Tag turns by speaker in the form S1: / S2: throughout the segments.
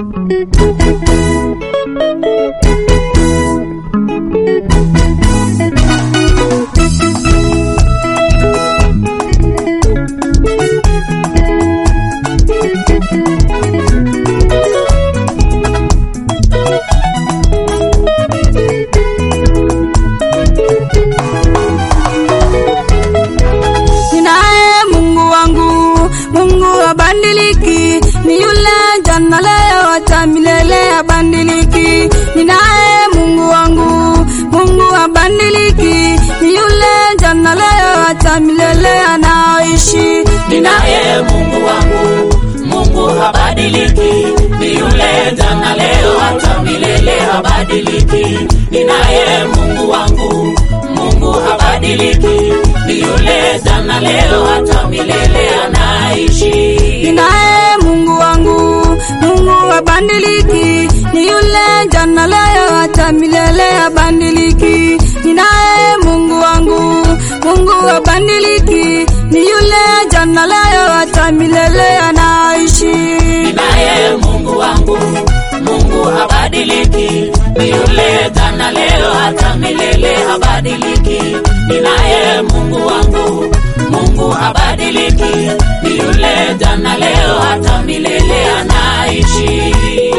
S1: Ni yule jana leo hata milele habadiliki. Ninaye Mungu wangu, Mungu habadiliki. Ni yule jana leo hata milele anaishi.
S2: Ninaye Mungu wangu, Mungu habadiliki. Ni yule jana leo hata milele habadiliki. Ninaye Mungu wangu, Mungu habadiliki. Ni yule jana leo hata milele anaishi.
S1: Ninaye Mungu wangu, Mungu habadiliki. Ni yule jana leo hata milele habadiliki. Ninaye Mungu wangu, Mungu habadiliki. Ni yule jana leo hata milele anaishi.
S2: Ninaye Mungu wangu, Mungu habadiliki. Ni yule jana leo hata milele habadiliki. Ninaye Mungu wangu, Mungu habadiliki. Ni yule jana leo hata milele anaishi.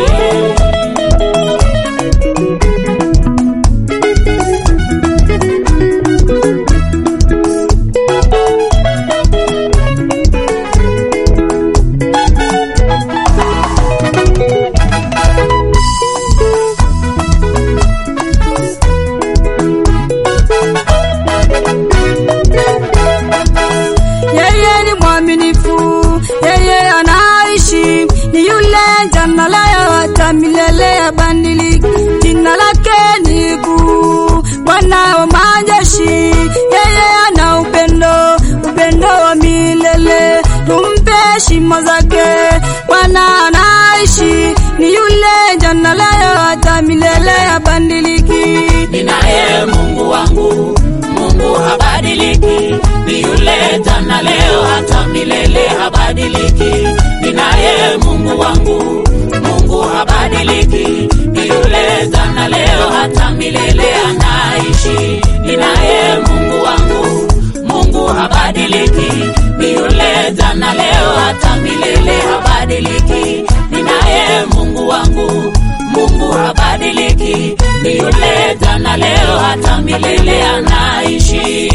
S1: Yeye anaishi. Ni yule jana leo hata milele habadiliki. Jina lake ni kuu, Bwana wa majeshi. Yeye ana upendo, upendo wa milele. Tumpe heshima zake, Bwana anaishi. Ni yule jana leo hata milele habadiliki.
S2: Ninaye Mungu wangu, Mungu habadiliki. Ni yule jana leo hata milele habadiliki. Ninaye Mungu wangu, Mungu habadiliki. Ni yule jana leo hata milele anaishi. Ninaye Mungu wangu, Mungu habadiliki. Ni yule jana leo hata milele habadiliki. Ninaye Mungu wangu, Mungu habadiliki. Ni yule jana leo hata milele anaishi.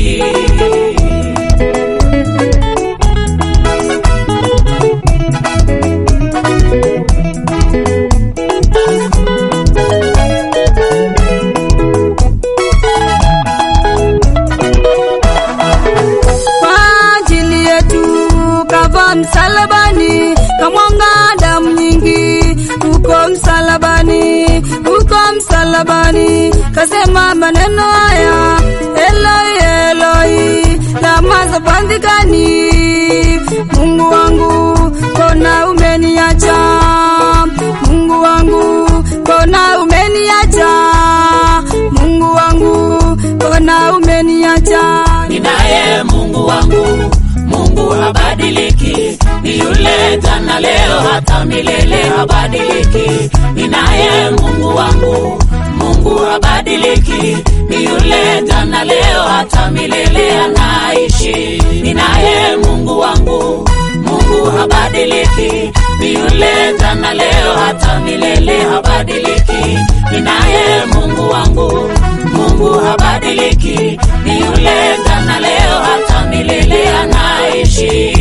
S1: Msalabani kamwanga damu nyingi, uko msalabani, uko msalabani. Kasema maneno haya, Eloi Eloi lama sabachthani. Mungu wangu mbona umeniacha, Mungu wangu mbona umeniacha, Mungu wangu mbona umeniacha.
S2: Ninaye Mungu wangu, Mungu habadiliki. Ni yule jana leo hata milele habadiliki. Ninaye Mungu wangu, Mungu habadiliki. Ni yule jana leo hata milele anaishi. Ninaye Mungu wangu, Mungu habadiliki. Ni yule jana leo hata milele habadiliki. Ninaye Mungu wangu, Mungu habadiliki. Ni yule jana leo hata milele anaishi.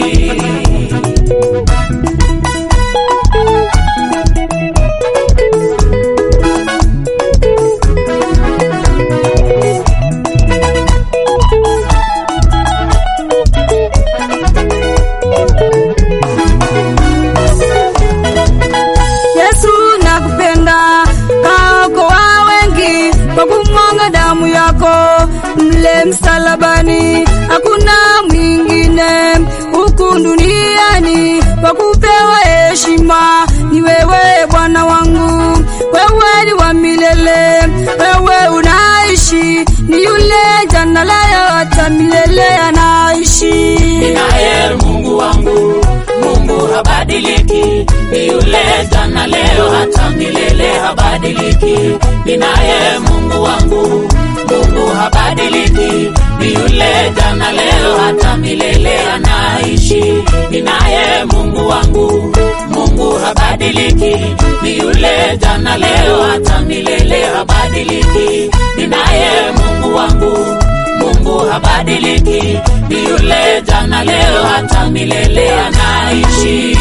S1: Yesu nakupenda, kaokoa wengi kwa kumwaga damu yako mle msalabani. Hakuna mwingine huku duniani kwa kupewa heshima, ni wewe Bwana wangu. Wewe ni wa milele, wewe unaishi. Ni yule jana leo hata milele anaishi.
S2: Ninaye Mungu wangu, Mungu habadiliki. Ni yule yule jana leo hata milele habadiliki. Ninaye Mungu wangu, Mungu habadiliki. Ni yule jana leo hata milele anaishi. Ninaye Mungu wangu, Mungu habadiliki. Ni yule jana leo hata milele habadiliki. Ninaye Mungu wangu, Mungu habadiliki. Ni yule jana leo hata milele anaishi.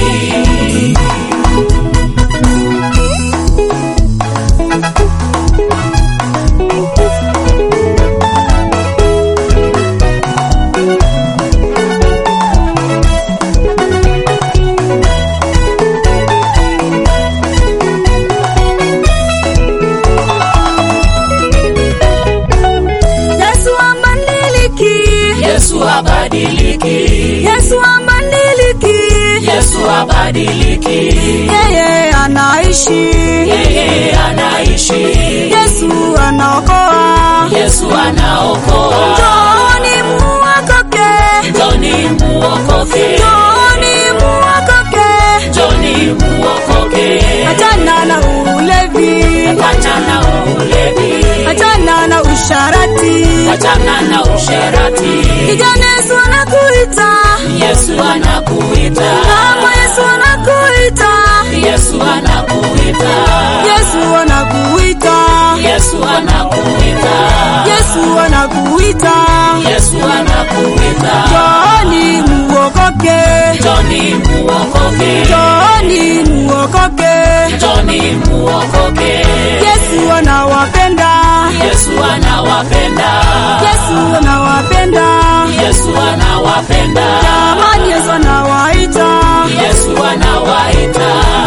S2: Yesu habadiliki.
S1: Yesu habadiliki.
S2: Yesu habadiliki.
S1: Yeye anaishi.
S2: Yeye anaishi.
S1: Yesu anaokoa.
S2: Yesu anaokoa.
S1: Njoni muokoke.
S2: Njoni muokoke.
S1: Njoni muokoke.
S2: Njoni muokoke.
S1: Achana na ulevi.
S2: Achana ulevi.
S1: Achana na usharati.
S2: Achana na usharati.
S1: Kijana Yesu anakuita.
S2: Yesu anakuita.
S1: Mama Yesu anakuita.
S2: Yesu anakuita.
S1: Yesu anakuita.
S2: Yesu anakuita.
S1: Yesu anakuita.
S2: Yesu anakuita.
S1: Njoni muokoke.
S2: Njoni muokoke.
S1: Njoni muokoke.
S2: Njoni muokoke.
S1: Yesu anawapenda.
S2: Yesu anawapenda.
S1: Yesu anawapenda.
S2: Yesu anawapenda.
S1: Jamani Yesu anawaita.
S2: Yesu anawaita.